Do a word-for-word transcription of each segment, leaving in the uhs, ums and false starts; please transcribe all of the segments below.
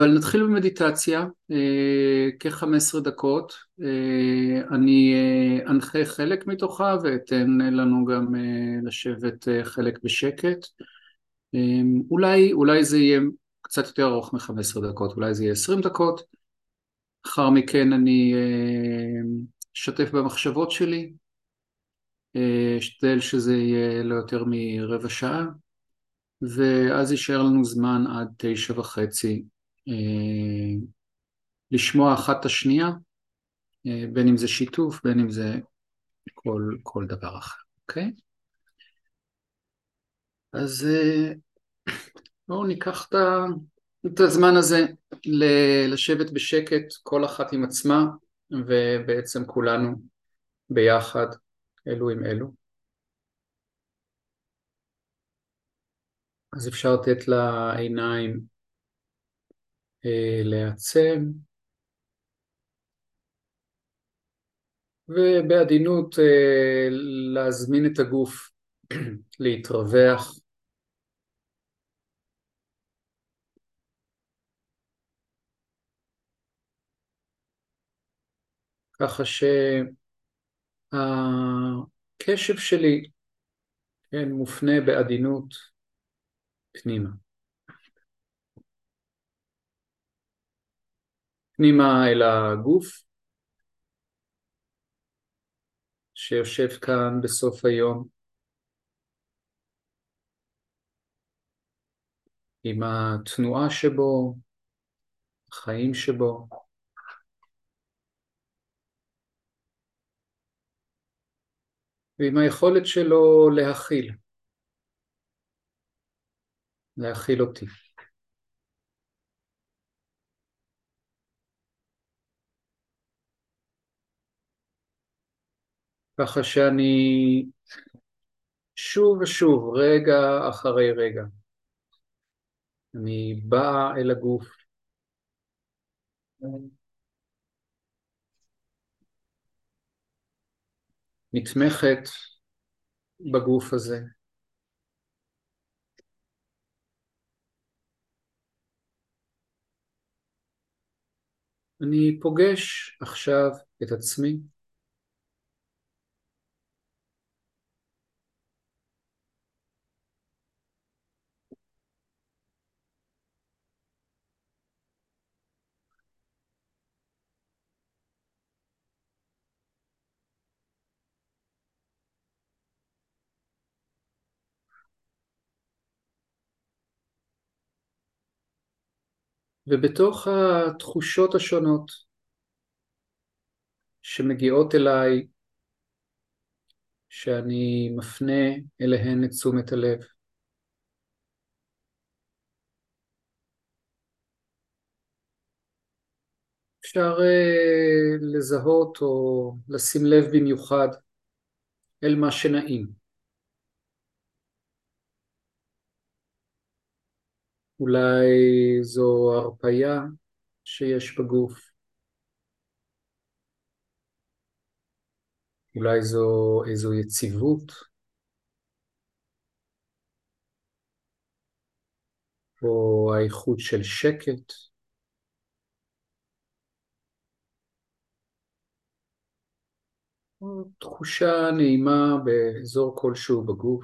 אבל נתחיל במדיטציה, אה, כ-חמש עשרה דקות. אה, אני אה, אנחה חלק מתוכה ואתן לנו גם אה, לשבת אה, חלק בשקט. אה, אולי, אולי זה יהיה קצת יותר ארוך מ-חמש עשרה דקות, אולי זה יהיה עשרים דקות. לאחר מכן אני אה, אשתף במחשבות שלי, אה, אשתדל שזה יהיה לא יותר מרבע שעה, ואז יישאר לנו זמן עד תשע וחצי אה, לשמוע אחת את השנייה, אה, בין אם זה שיתוף, בין אם זה כל, כל דבר אחר, אוקיי? אז אה, בואו ניקח את ה- את הזמן הזה ל- לשבת בשקט, כל אחת עם עצמה, ובעצם כולנו ביחד, אלו עם אלו. אז אפשר לתת לעיניים אה, להיעצם, ובעדינות אה, להזמין את הגוף להתרווח, ככה שהקשב שלי, כן, מופנה בעדינות פנימה. פנימה אל הגוף שיושב כאן בסוף היום, עם התנועה שבו, החיים שבו, ועם היכולת שלו להכיל, להכיל אותי. ככה שאני שוב ושוב, רגע אחרי רגע, אני בא אל הגוף, נתמכת בגוף הזה. אני פוגש עכשיו את עצמי, ובתוך התחושות השונות שמגיעות אליי, שאני מפנה אליהן את תשומת הלב, אפשר אה, לזהות או לשים לב במיוחד אל מה שנעים. אולי זו הרפייה שיש בגוף, אולי זו איזו יציבות, או האיכות של שקט, או תחושה נעימה באזור כלשהו בגוף.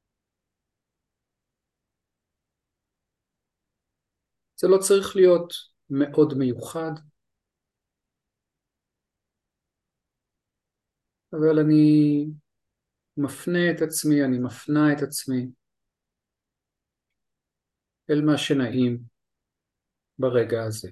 זה לא צריך להיות מאוד מיוחד, אבל אני מפנה את עצמי, אני מפנה את עצמי אל מה שנעים ברגע הזה.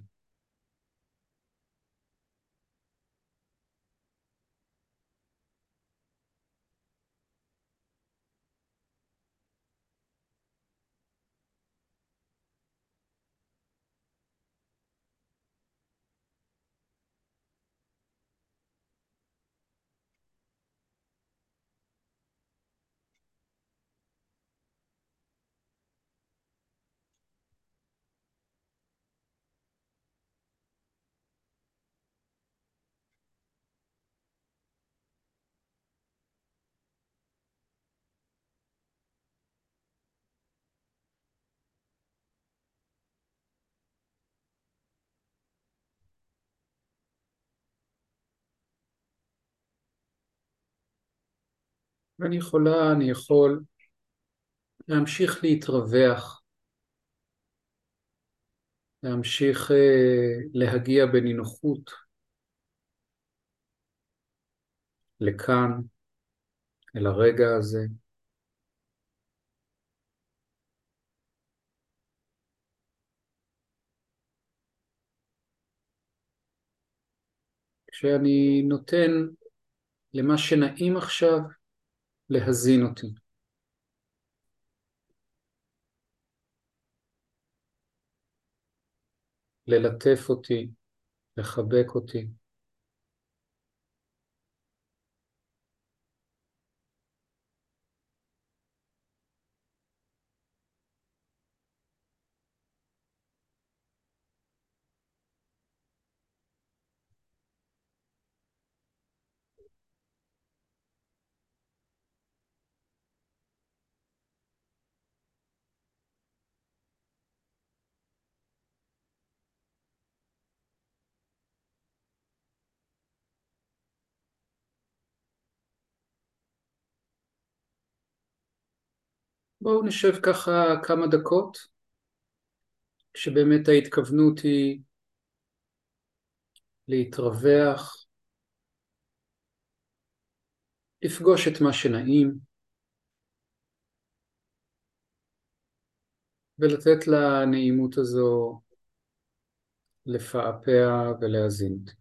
ואני יכולה, אני יכול להמשיך להתרווח, להמשיך אה, להגיע בנינוחות לכאן, אל הרגע הזה. כשאני נותן למה שנעים עכשיו להזין אותי, ללטף אותי, לחבק אותי. בואו נשב ככה כמה דקות, כשבאמת ההתכוונות היא להתרווח, לפגוש את מה שנעים, ולתת לנעימות הזו לפעפע ולהזין אותי.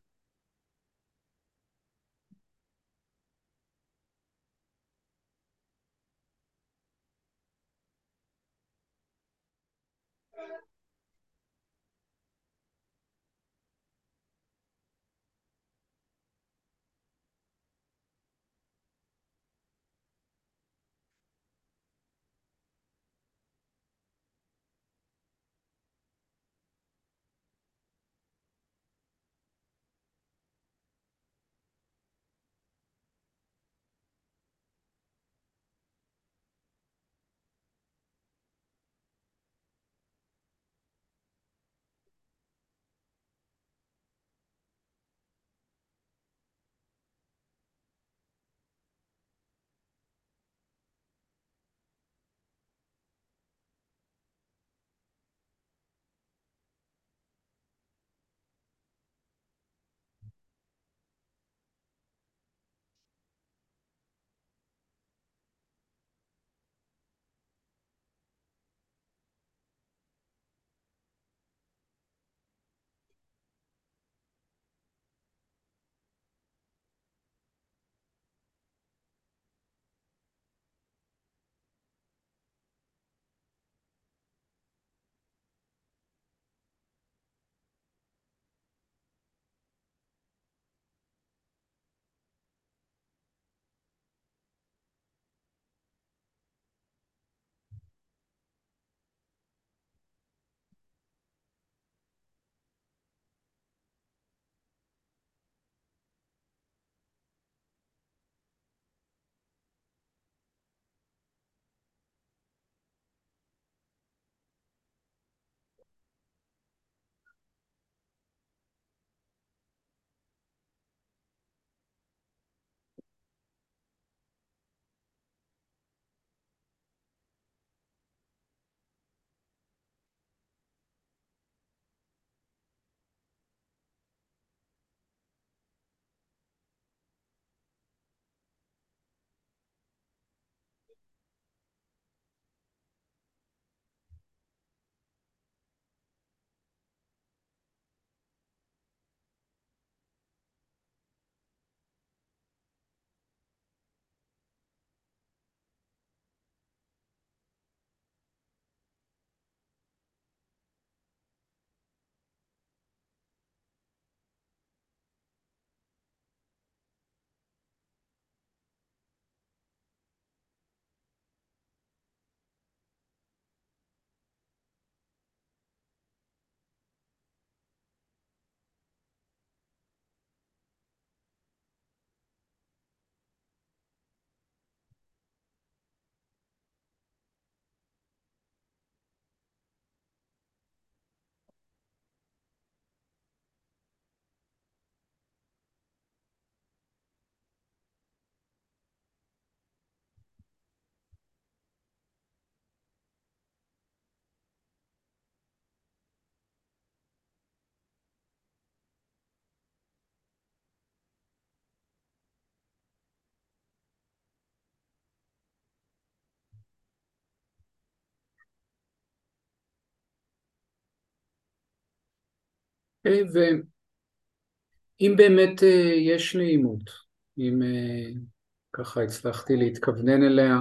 אה, ואם באמת אה, יש נעימות, אם אה, ככה הצלחתי להתכוונן אליה,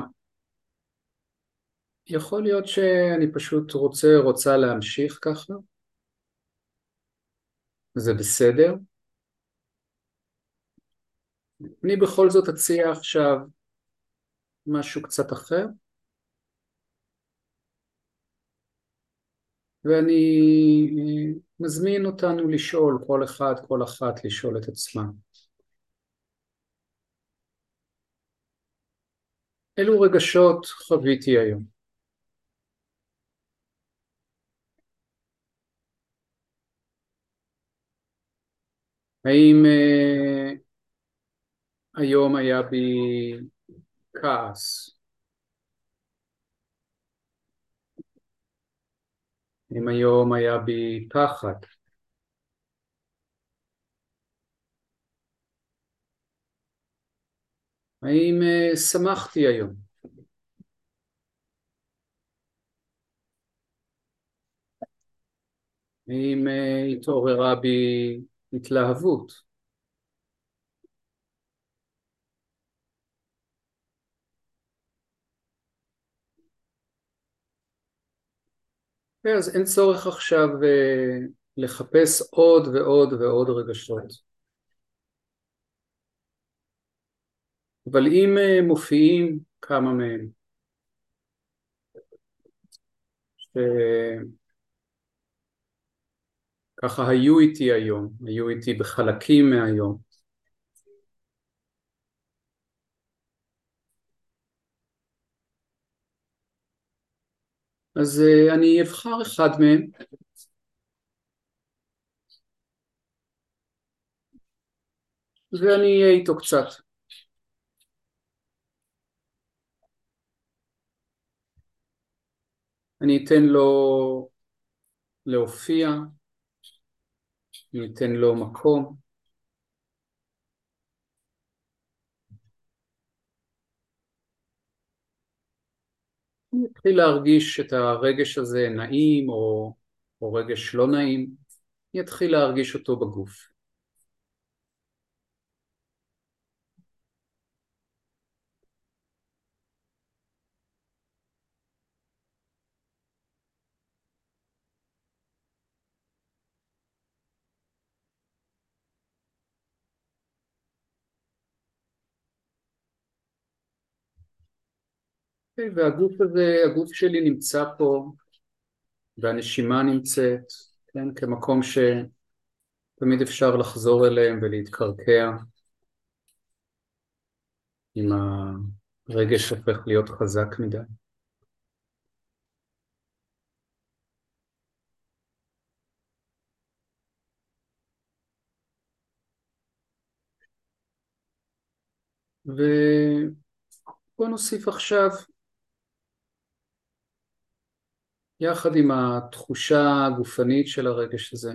יכול להיות שאני פשוט רוצה, רוצה להמשיך ככה, זה בסדר. אני בכל זאת אציע עכשיו משהו קצת אחר, ואני אה, מזמין אותנו לשאול, כל אחד, כל אחת, לשאול את עצמה. אילו רגשות חוויתי היום? האם אה, היום היה בי כעס? האם היום היה בי פחד? האם אה, שמחתי היום? האם אה, התעוררה בי התלהבות? אז אין צורך עכשיו אה, לחפש עוד ועוד ועוד רגשות. אבל אם אה, מופיעים כמה מהם, שככה היו איתי היום, היו איתי בחלקים מהיום, אז אה, אני אבחר אחד מהם ואני אהיה איתו קצת. אני אתן לו להופיע, אני אתן לו מקום, אני אתחיל להרגיש את הרגש הזה נעים או, או רגש לא נעים, אני אתחיל להרגיש אותו בגוף. והגוף הזה, הגוף שלי נמצא פה והנשימה נמצאת, כן, כמקום שתמיד אפשר לחזור אליהם ולהתקרקע אם הרגש הופך להיות חזק מדי. ובוא נוסיף עכשיו, יחד עם התחושה הגופנית של הרגש הזה,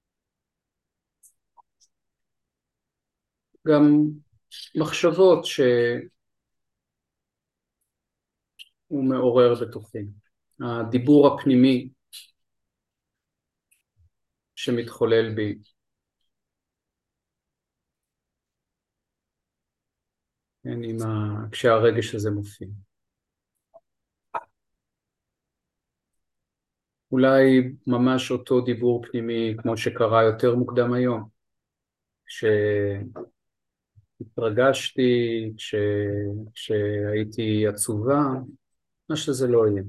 גם מחשבות שהוא מעורר בתוכי, הדיבור הפנימי שמתחולל בי, כן, עם ה... כשהרגש הזה מופיע. אולי ממש אותו דיבור פנימי כמו שקרה יותר מוקדם היום, כשהתרגשתי, כש... כשהייתי עצובה, מה שזה לא יהיה.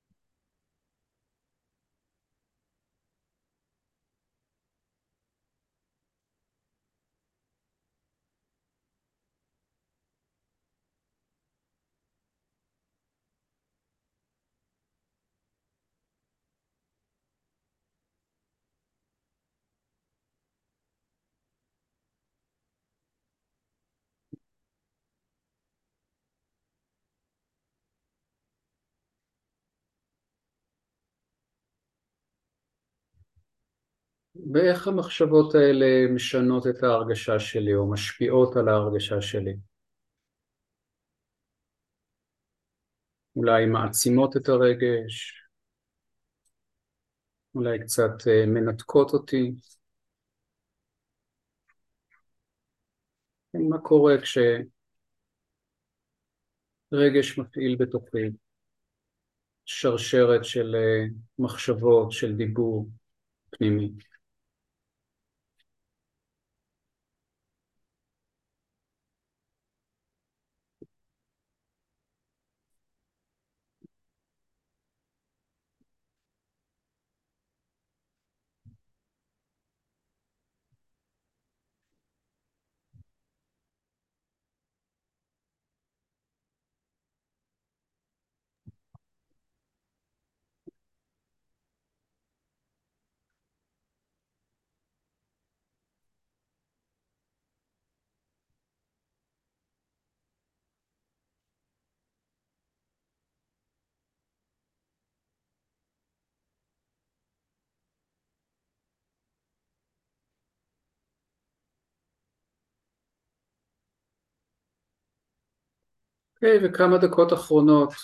ואיך המחשבות האלה משנות את ההרגשה שלי או משפיעות על ההרגשה שלי? אולי מעצימות את הרגש, אולי קצת אה, מנתקות אותי. מה קורה כשרגש מפעיל בתוכי שרשרת של אה, מחשבות, של דיבור פנימי. אוקיי, וכמה דקות אחרונות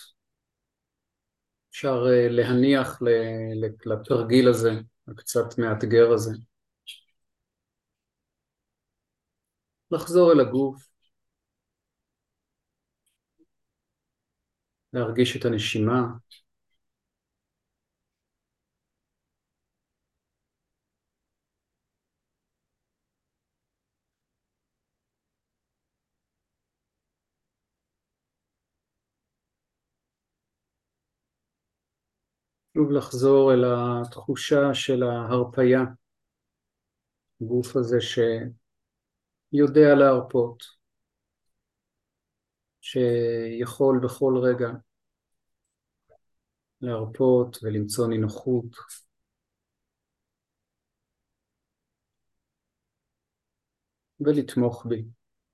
אפשר אה, להניח ל- ל- לתרגיל הזה, הקצת מאתגר הזה. לחזור אל הגוף, להרגיש את הנשימה, שוב לחזור אל התחושה של ההרפייה, הגוף הזה שיודע להרפות, שיכול בכל רגע להרפות ולמצוא נינוחות, ולתמוך בי.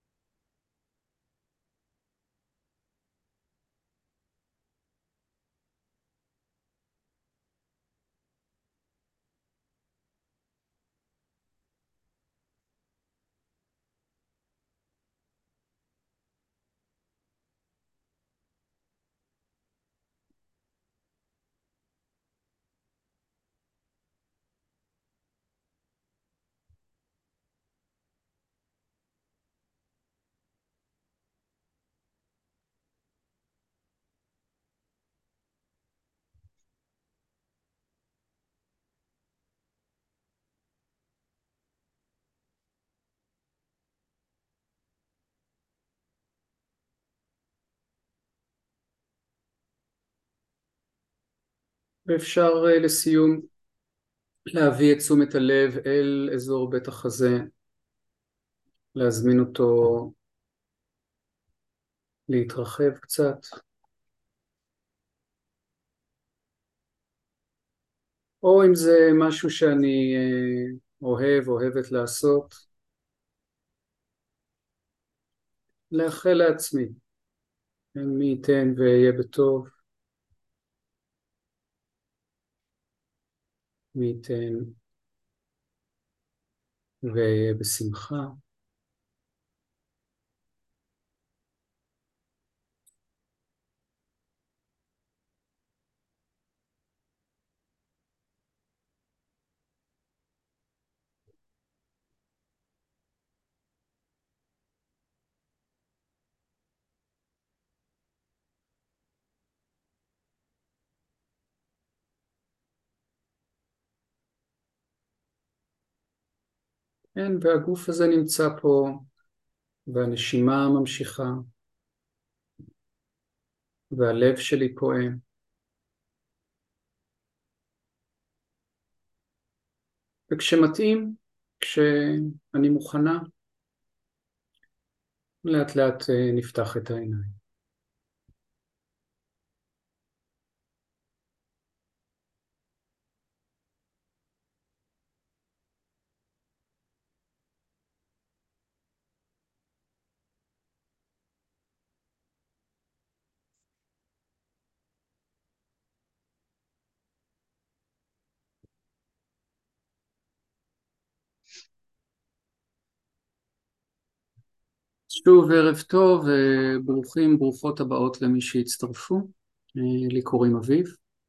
ואפשר אה, לסיום להביא את תשומת הלב אל אזור בית החזה, להזמין אותו להתרחב קצת, או אם זה משהו שאני אה, אוהב, אוהבת לעשות, לאחל לעצמי, כן, מי ייתן ואהיה בטוב, מי ייתן ואהיה בשמחה. כן, והגוף הזה נמצא פה, והנשימה ממשיכה, והלב שלי פועם. וכשמתאים, כשאני מוכנה, לאט לאט אה, נפתח את העיניים. שוב ערב טוב וברוכים ברוכות הבאות למי שהצטרפו. אה, לי קוראים אביב.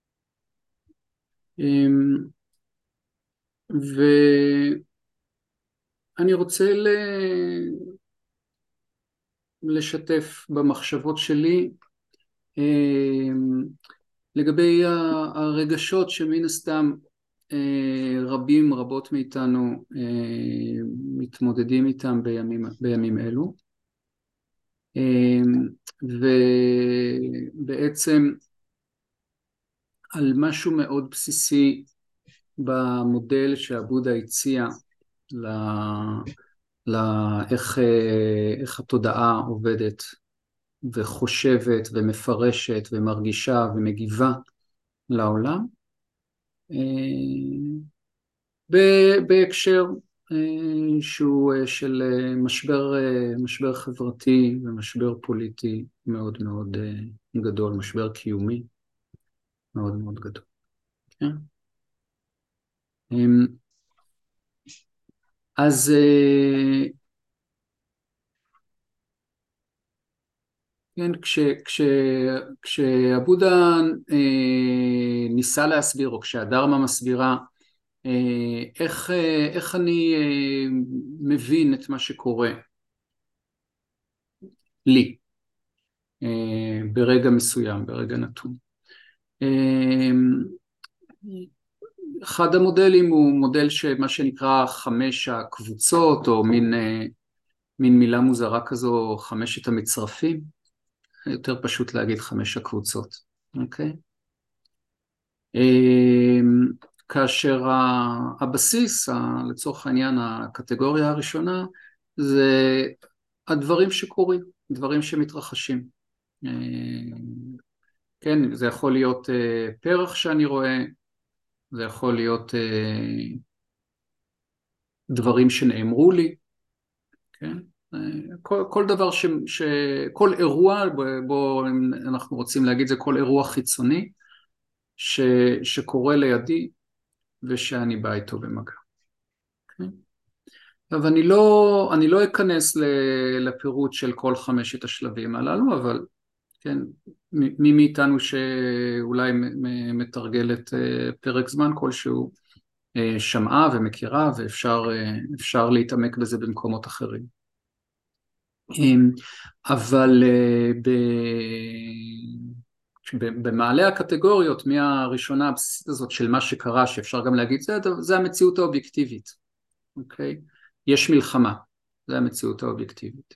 אמ, ואני רוצה ל... לשתף במחשבות שלי לגבי הרגשות שמן הסתם רבים רבות מאיתנו מתמודדים איתם בימים, בימים אלו, ובעצם על משהו מאוד בסיסי במודל שהבודה הציע ל... לאיך איך התודעה עובדת וחושבת ומפרשת ומרגישה ומגיבה לעולם, בהקשר שהוא של משבר, משבר חברתי ומשבר פוליטי מאוד מאוד גדול, משבר קיומי מאוד מאוד גדול. כן? אז כן, כש, כש, כשהבודה אה, ניסה להסביר, או כשהדרמה מסבירה, אה, איך, אה, איך אני אה, מבין את מה שקורה לי, אה, ברגע מסוים, ברגע נתון. אה, אחד המודלים הוא מודל שמה שנקרא חמש הקבוצות, או מין, אה, מין מילה מוזרה כזו, חמשת המצרפים. יותר פשוט להגיד חמש הקבוצות, אוקיי? כאשר הבסיס, לצורך העניין הקטגוריה הראשונה, זה הדברים שקורים, דברים שמתרחשים. כן, זה יכול להיות פרח שאני רואה, זה יכול להיות דברים שנאמרו לי, כן? כל, כל דבר ש, ש... כל אירוע, בו אנחנו רוצים להגיד, זה כל אירוע חיצוני ש, שקורה לידי ושאני בא איתו במגע. Okay? אבל אני לא, אני לא אכנס לפירוט של כל חמשת השלבים הללו, אבל כן, מי מאיתנו שאולי מתרגלת פרק זמן כלשהו, שמעה ומכירה, ואפשר אפשר להתעמק בזה במקומות אחרים. אבל במעלה הקטגוריות, מהראשונה הבסיסית הזאת של מה שקרה, שאפשר גם להגיד, זה, זה המציאות האובייקטיבית, אוקיי? יש מלחמה, זה המציאות האובייקטיבית.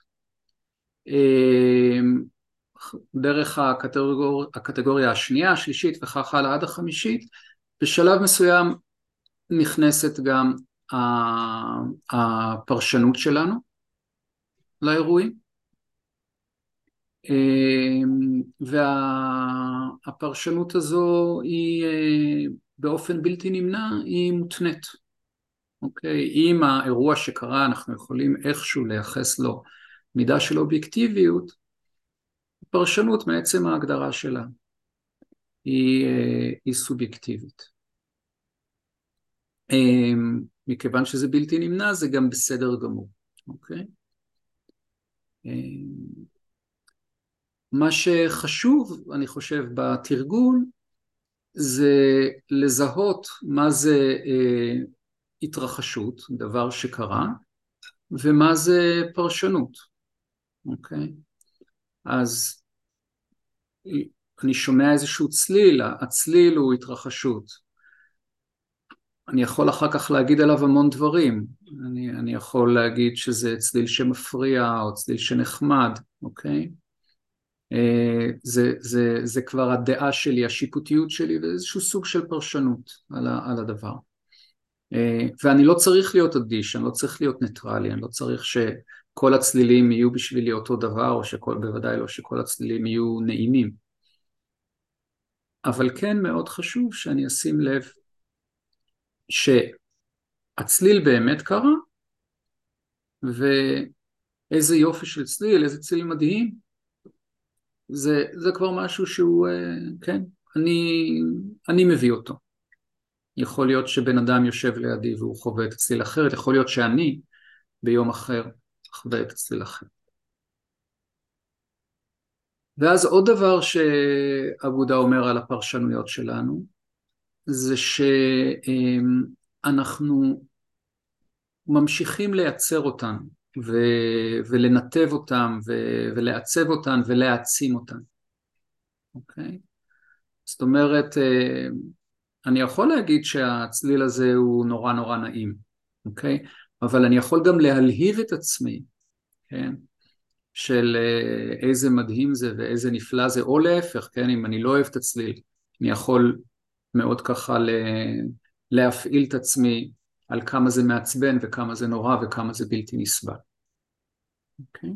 דרך הקטגור... הקטגוריה השנייה, השלישית וכך הלאה עד החמישית, בשלב מסוים נכנסת גם הפרשנות שלנו לאירועים, והפרשנות הזו היא באופן בלתי נמנע, היא מותנית. אוקיי? אם האירוע שקרה אנחנו יכולים איכשהו לייחס לו מידה של אובייקטיביות, הפרשנות מעצם ההגדרה שלה היא, היא סובייקטיבית. מכיוון שזה בלתי נמנע זה גם בסדר גמור. אוקיי? מה שחשוב, אני חושב, בתרגול, זה לזהות מה זה אה, התרחשות, דבר שקרה, ומה זה פרשנות. אוקיי? אז אני שומע איזשהו צליל, הצליל הוא התרחשות. אני יכול אחר כך להגיד עליו המון דברים. אני, אני יכול להגיד שזה צליל שמפריע, או צליל שנחמד, אוקיי? זה, זה, זה כבר הדעה שלי, השיפוטיות שלי, ואיזשהו סוג של פרשנות על, ה, על הדבר. ואני לא צריך להיות אדיש, אני לא צריך להיות ניטרלי, אני לא צריך שכל הצלילים יהיו בשבילי אותו דבר, או שכל, בוודאי לא שכל הצלילים יהיו נעימים. אבל כן מאוד חשוב שאני אשים לב שהצליל באמת קרה, ואיזה יופי של צליל, איזה צליל מדהים, זה, זה כבר משהו שהוא, כן, אני, אני מביא אותו. יכול להיות שבן אדם יושב לידי והוא חווה את הצליל אחרת, יכול להיות שאני ביום אחר חווה את הצליל אחר. ואז עוד דבר שהבודה אומר על הפרשנויות שלנו, זה שאנחנו ממשיכים לייצר אותן, ו- ולנתב אותם ו- ולעצב אותם ולהעצים אותם, אוקיי? זאת אומרת, אה, אני יכול להגיד שהצליל הזה הוא נורא נורא נעים, אוקיי? אבל אני יכול גם להלהיב את עצמי, כן? של אה, איזה מדהים זה ואיזה נפלא זה, או להפך, כן? אם אני לא אוהב את הצליל, אני יכול מאוד ככה ל- להפעיל את עצמי על כמה זה מעצבן וכמה זה נורא וכמה זה בלתי נסבל, אוקיי?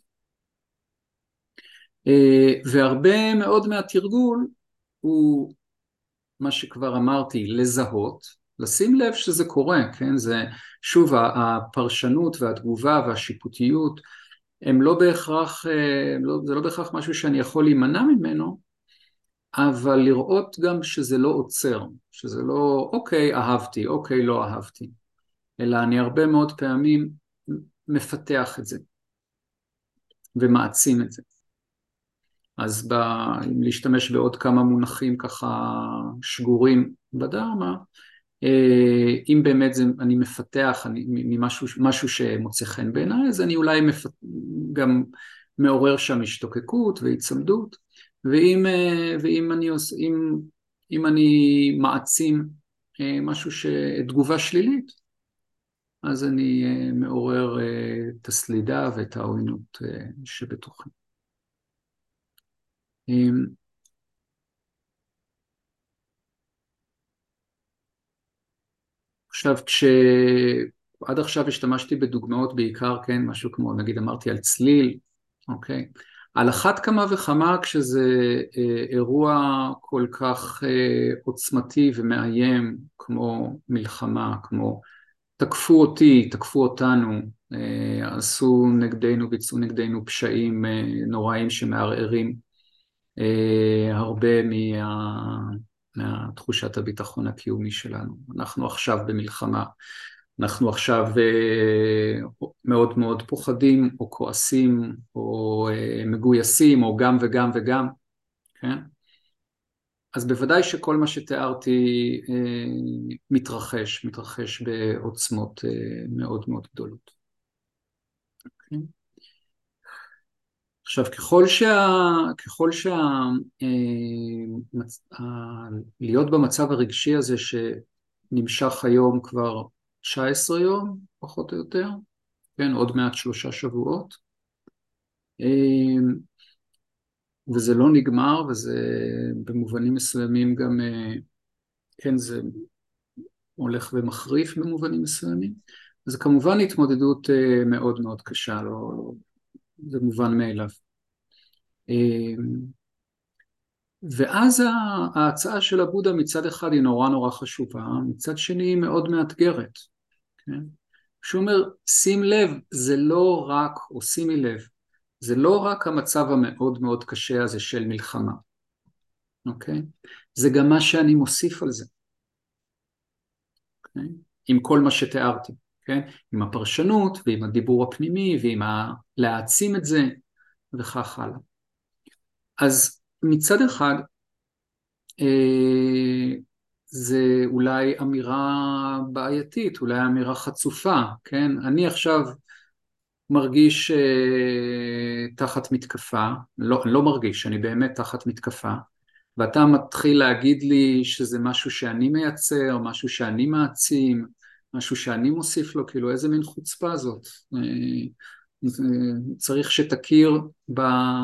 אה, והרבה מאוד מהתרגול הוא מה שכבר אמרתי, לזהות, לשים לב שזה קורה, כן? זה שוב הפרשנות והתגובה והשיפוטיות הם לא בהכרח, לא, זה לא בהכרח משהו שאני יכול להימנע ממנו, אבל לראות גם שזה לא עוצר, שזה לא אוקיי אהבתי, אוקיי לא אהבתי, אלא אני הרבה מאוד פעמים מפתח את זה ומעצים את זה. אז ב, אם להשתמש בעוד כמה מונחים ככה שגורים בדרמה, אם באמת זה, אני מפתח אני, ממשהו, משהו שמוצא חן בעיניי, אז אני אולי מפת, גם מעורר שם השתוקקות והצמדות, ואם, ואם אני, אם, אם אני מעצים משהו שתגובה שלילית, אז אני מעורר את הסלידה ואת העוינות שבתוכי. עכשיו, כשעד עכשיו השתמשתי בדוגמאות בעיקר, כן, משהו כמו, נגיד אמרתי על צליל, אוקיי? על אחת כמה וכמה כשזה אה, אירוע כל כך אה, עוצמתי ומאיים, כמו מלחמה, כמו תקפו אותי, תקפו אותנו, אה, עשו נגדנו, ביצעו נגדנו פשעים אה, נוראים שמערערים אה, הרבה מה... מהתחושת הביטחון הקיומי שלנו. אנחנו עכשיו במלחמה, אנחנו עכשיו אה, מאוד מאוד פוחדים או כועסים או אה, מגויסים או גם וגם וגם, כן? אז בוודאי שכל מה שתיארתי אה, מתרחש, מתרחש בעוצמות אה, מאוד מאוד גדולות. כן? עכשיו, ככל שה... ככל שה... אה, מצ... ה... להיות במצב הרגשי הזה שנמשך היום כבר תשע עשרה יום, פחות או יותר, כן, עוד מעט שלושה שבועות, אה, וזה לא נגמר, וזה במובנים מסוימים גם, אה, כן, זה הולך ומחריף במובנים מסוימים, אז כמובן התמודדות אה, מאוד מאוד קשה, לא... לא... זה מובן מאליו. אה, ואז ההצעה של הבודה מצד אחד היא נורא נורא חשובה, מצד שני היא מאוד מאתגרת, כן? שהוא אומר, שים לב, זה לא רק, או שימי לב, זה לא רק המצב המאוד מאוד קשה הזה של מלחמה, אוקיי? זה גם מה שאני מוסיף על זה, אוקיי? עם כל מה שתיארתי, כן? עם הפרשנות ועם הדיבור הפנימי ועם ה... להעצים את זה וכך הלאה. אז מצד אחד, זה אולי אמירה בעייתית, אולי אמירה חצופה, כן? אני עכשיו מרגיש אה, תחת מתקפה, לא, לא מרגיש, אני באמת תחת מתקפה, ואתה מתחיל להגיד לי שזה משהו שאני מייצר, משהו שאני מעצים, משהו שאני מוסיף לו, כאילו איזה מין חוצפה זאת. אה, צריך שתכיר ב...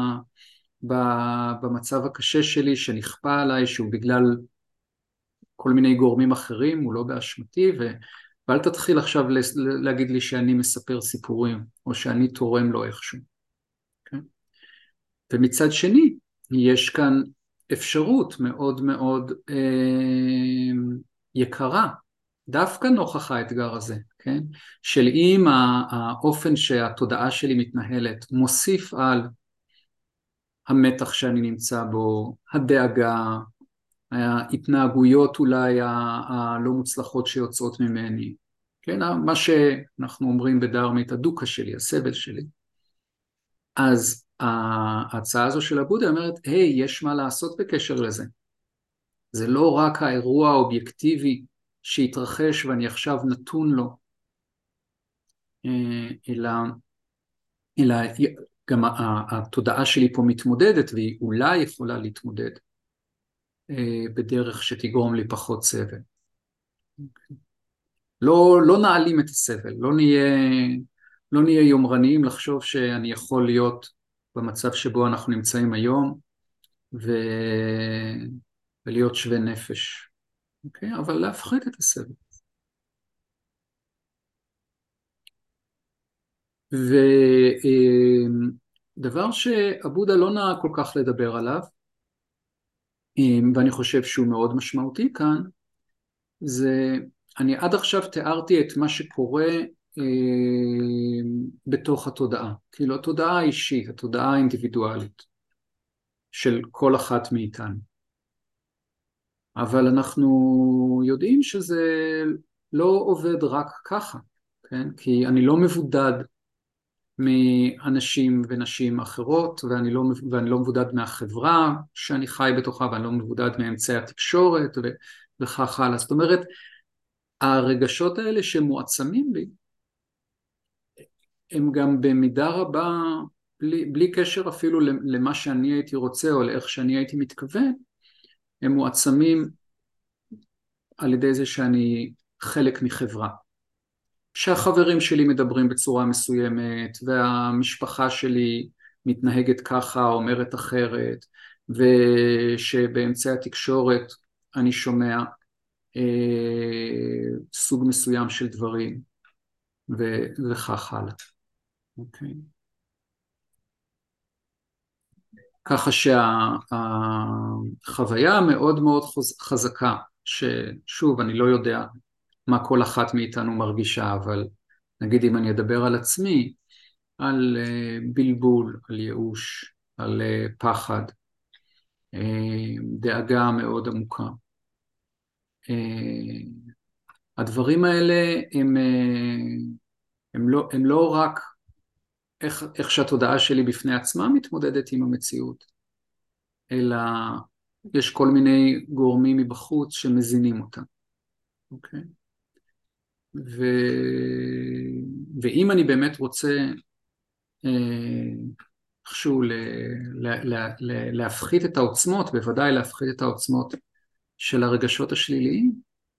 במצב הקשה שלי שנכפה עליי, שהוא בגלל כל מיני גורמים אחרים, הוא לא באשמתי, ו... ואל תתחיל עכשיו להגיד לי שאני מספר סיפורים, או שאני תורם לו איכשהו. Okay? ומצד שני, יש כאן אפשרות מאוד מאוד אה, יקרה, דווקא נוכח האתגר הזה, כן? של אם האופן שהתודעה שלי מתנהלת מוסיף על המתח שאני נמצא בו, הדאגה, ההתנהגויות אולי הלא מוצלחות שיוצאות ממני, כן, מה שאנחנו אומרים בדרמית, הדוקה שלי, הסבל שלי. אז ההצעה הזו של הבודה אומרת, היי, יש מה לעשות בקשר לזה. זה לא רק האירוע האובייקטיבי שהתרחש ואני עכשיו נתון לו, אלא, אלא גם התודעה שלי פה מתמודדת, והיא אולי יכולה להתמודד בדרך שתגרום לי פחות סבל. לא, לא נעלים את הסבל, לא נהיה, לא נהיה יומרניים לחשוב שאני יכול להיות במצב שבו אנחנו נמצאים היום, ו... ולהיות שווה נפש, אוקיי? אבל להפחית את הסבל. ודבר שאבודה לא נהג כל כך לדבר עליו, ואני חושב שהוא מאוד משמעותי כאן, זה, אני עד עכשיו תיארתי את מה שקורה אה, בתוך התודעה, כאילו התודעה האישית, התודעה האינדיבידואלית של כל אחת מאיתנו. אבל אנחנו יודעים שזה לא עובד רק ככה, כן? כי אני לא מבודד מאנשים ונשים אחרות, ואני לא, ואני לא מבודד מהחברה שאני חי בתוכה, ואני לא מבודד מאמצעי התקשורת ו, וכך הלאה. זאת אומרת, הרגשות האלה שמועצמים לי, הם גם במידה רבה, בלי, בלי קשר אפילו למה שאני הייתי רוצה או לאיך שאני הייתי מתכוון, הם מועצמים על ידי זה שאני חלק מחברה. שהחברים שלי מדברים בצורה מסוימת, והמשפחה שלי מתנהגת ככה, אומרת אחרת, ושבאמצעי התקשורת אני שומע אה, סוג מסוים של דברים, ו- וכך הלאה. אוקיי. ככה שהחוויה מאוד מאוד חזקה, ששוב, אני לא יודע מה כל אחת מאיתנו מרגישה, אבל נגיד אם אני אדבר על עצמי, על בלבול, על ייאוש, על פחד, דאגה מאוד עמוקה. הדברים האלה הם, הם, לא, הם לא רק איך, איך שהתודעה שלי בפני עצמה מתמודדת עם המציאות, אלא יש כל מיני גורמים מבחוץ שמזינים אותה. אוקיי? ו... ואם אני באמת רוצה איכשהו ל... לה... לה... לה... להפחית את העוצמות, בוודאי להפחית את העוצמות של הרגשות השליליים,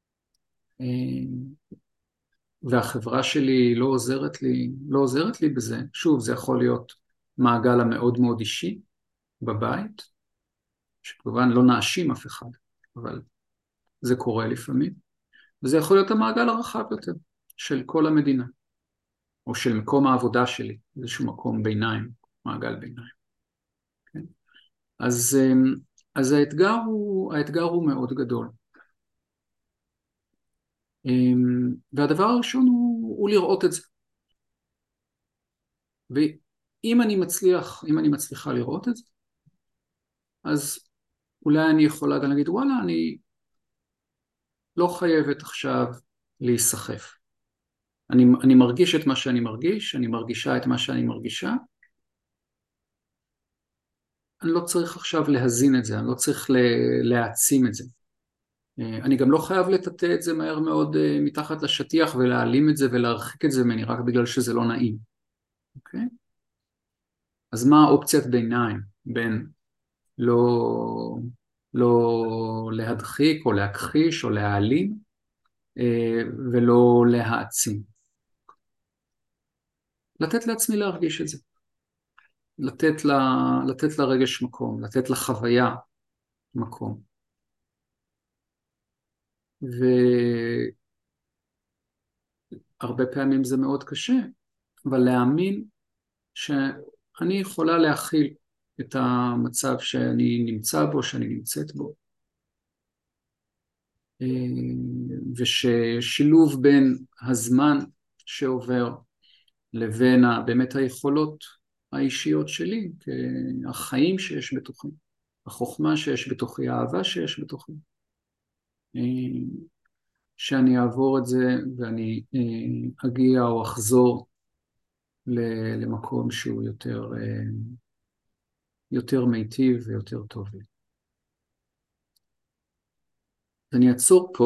והחברה שלי לא עוזרת לי, לא עוזרת לי בזה. שוב, זה יכול להיות מעגל המאוד מאוד אישי בבית, שכמובן לא נאשים אף אחד, אבל זה קורה לפעמים. וזה יכול להיות המעגל הרחב יותר של כל המדינה, או של מקום העבודה שלי, איזשהו מקום ביניים, מעגל ביניים. כן? אז, אז האתגר הוא, האתגר הוא מאוד גדול. והדבר הראשון הוא, הוא לראות את זה. ואם אני מצליח, אם אני מצליחה לראות את זה, אז אולי אני יכולה גם להגיד, וואלה, אני לא חייבת עכשיו להיסחף. אני, אני מרגיש את מה שאני מרגיש, אני מרגישה את מה שאני מרגישה, אני לא צריך עכשיו להזין את זה, אני לא צריך להעצים את זה. אני גם לא חייב לטאטא את זה מהר מאוד מתחת לשטיח ולהעלים את זה ולהרחיק את זה ממני רק בגלל שזה לא נעים. אוקיי? אז מה האופציית ביניים בין לא, לא להדחיק או להכחיש או להעלים ולא להעצים? לתת לעצמי להרגיש את זה. לתת, לה, לתת לרגש מקום, לתת לחוויה מקום. והרבה פעמים זה מאוד קשה, אבל להאמין שאני יכולה להכיל את המצב שאני נמצא בו, שאני נמצאת בו. וששילוב בין הזמן שעובר לבין באמת היכולות האישיות שלי, החיים שיש בתוכי, החוכמה שיש בתוכי, האהבה שיש בתוכי, שאני אעבור את זה ואני אגיע או אחזור למקום שהוא יותר, יותר מיטיב ויותר טוב. אני אעצור פה.